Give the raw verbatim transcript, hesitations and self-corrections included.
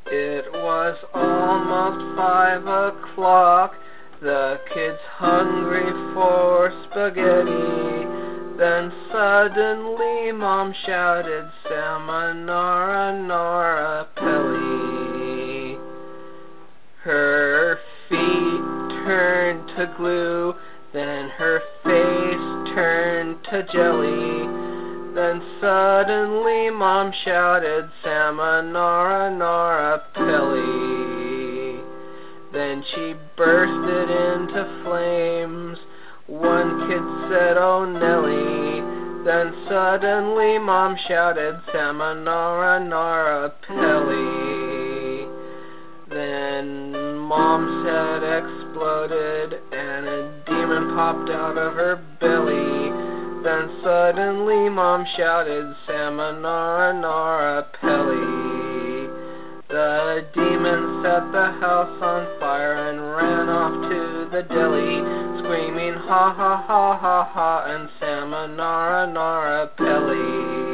It was almost five o'clock, the kids hungry for spaghetti. Then suddenly Mom shouted, "Samanara, Nara, Pelly." Her feet turned to glue, then her face turned to jelly. Then suddenly Mom shouted, "Samanara, Nara, Pelly." Then she bursted into flames. One kid said, "Oh Nelly." Then suddenly Mom shouted, "Samanara, Nara, Pelly." Then Mom said exploded, and a demon popped out of her belly. Then suddenly Mom shouted, "Samanara, Nara, Pelly." The demon set the house on fire and ran off to the deli, screaming, "Ha ha ha ha ha," and "Samanara, Nara, Pelly."